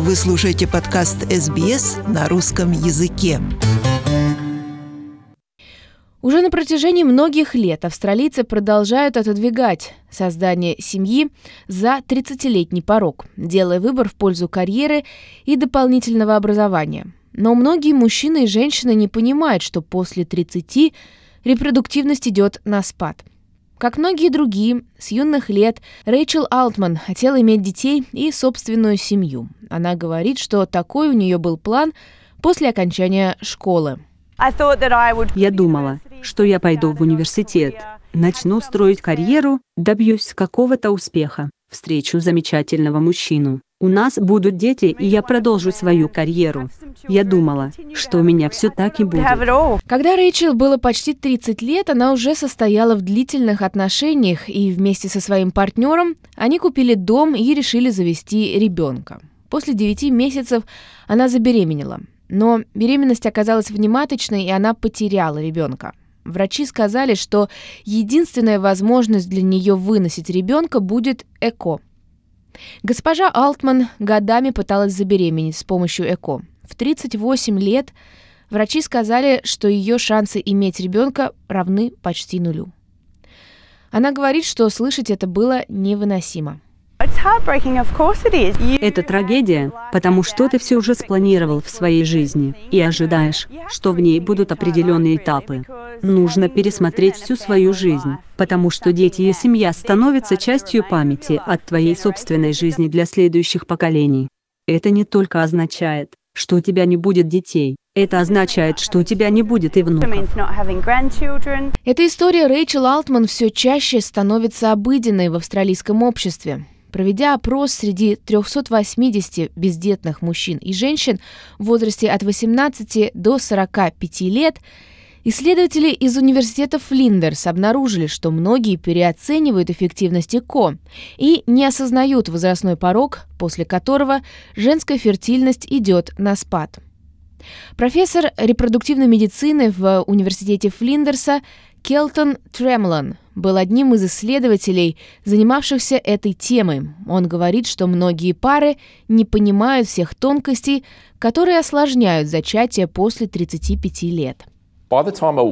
Вы слушаете подкаст СБС на русском языке. Уже на протяжении многих лет австралийцы продолжают отодвигать создание семьи за 30-летний порог, делая выбор в пользу карьеры и дополнительного образования. Но многие мужчины и женщины не понимают, что после 30 репродуктивность идет на спад. Как многие другие, с юных лет Рэйчел Алтман хотела иметь детей и собственную семью. Она говорит, что такой у нее был план после окончания школы. Я думала, что я пойду в университет, начну строить карьеру, добьюсь какого-то успеха, встречу замечательного мужчину. У нас будут дети, и я продолжу свою карьеру. Я думала, что у меня все так и будет. Когда Рэйчел было почти 30 лет, она уже состояла в длительных отношениях, и вместе со своим партнером они купили дом и решили завести ребенка. После 9 месяцев она забеременела. Но беременность оказалась внематочной, и она потеряла ребенка. Врачи сказали, что единственная возможность для нее выносить ребенка будет ЭКО. Госпожа Алтман годами пыталась забеременеть с помощью ЭКО. В 38 лет врачи сказали, что ее шансы иметь ребенка равны почти нулю. Она говорит, что слышать это было невыносимо. Это трагедия, потому что ты все уже спланировал в своей жизни и ожидаешь, что в ней будут определенные этапы. Нужно пересмотреть всю свою жизнь, потому что дети и семья становятся частью памяти от твоей собственной жизни для следующих поколений. Это не только означает, что у тебя не будет детей. Это означает, что у тебя не будет и внуков. Эта история Рэйчел Алтман все чаще становится обыденной в австралийском обществе. Проведя опрос среди 380 бездетных мужчин и женщин в возрасте от 18 до 45 лет, исследователи из университета Флиндерс обнаружили, что многие переоценивают эффективность ЭКО и не осознают возрастной порог, после которого женская фертильность идет на спад. Профессор репродуктивной медицины в университете Флиндерса Келтон Тремлан был одним из исследователей, занимавшихся этой темой. Он говорит, что многие пары не понимают всех тонкостей, которые осложняют зачатие после 35 лет. К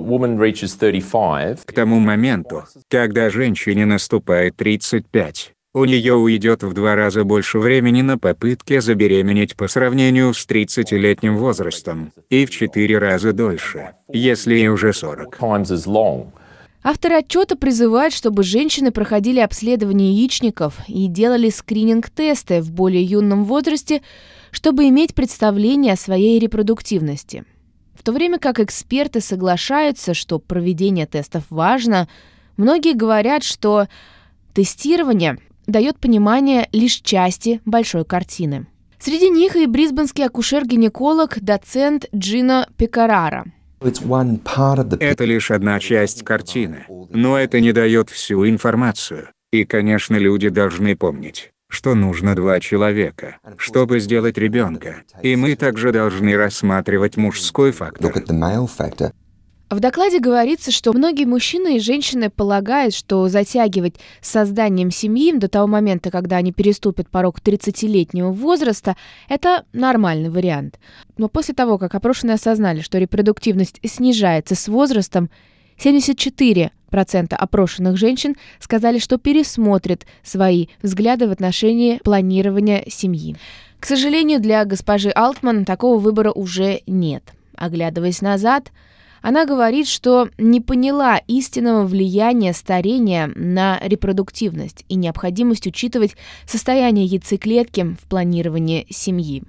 тому моменту, когда женщине наступает 35, у нее уйдет в 2 раза больше времени на попытки забеременеть по сравнению с 30-летним возрастом, и в 4 раза дольше, если ей уже 40. Авторы отчета призывают, чтобы женщины проходили обследование яичников и делали скрининг-тесты в более юном возрасте, чтобы иметь представление о своей репродуктивности. В то время как эксперты соглашаются, что проведение тестов важно, многие говорят, что тестирование дает понимание лишь части большой картины. Среди них и брисбенский акушер-гинеколог, доцент Джино Пекарара. Это лишь одна часть картины, но это не дает всю информацию. И, конечно, люди должны помнить, что нужно 2 человека, чтобы сделать ребенка. И мы также должны рассматривать мужской фактор. В докладе говорится, что многие мужчины и женщины полагают, что затягивать с созданием семьи до того момента, когда они переступят порог 30-летнего возраста, это нормальный вариант. Но после того, как опрошенные осознали, что репродуктивность снижается с возрастом, 74% опрошенных женщин сказали, что пересмотрят свои взгляды в отношении планирования семьи. К сожалению, для госпожи Алтман такого выбора уже нет. Оглядываясь назад, она говорит, что не поняла истинного влияния старения на репродуктивность и необходимость учитывать состояние яйцеклетки в планировании семьи.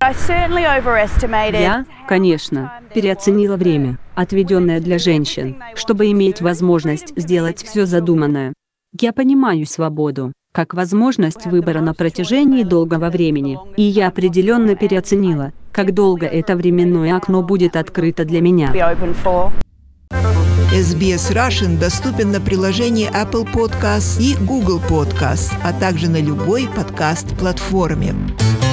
Я, конечно, переоценила время, отведенное для женщин, чтобы иметь возможность сделать все задуманное. Я понимаю свободу как возможность выбора на протяжении долгого времени, и я определенно переоценила, как долго это временное окно будет открыто для меня. SBS Russian доступен на приложении Apple Podcasts и Google Podcasts, а также на любой подкаст-платформе.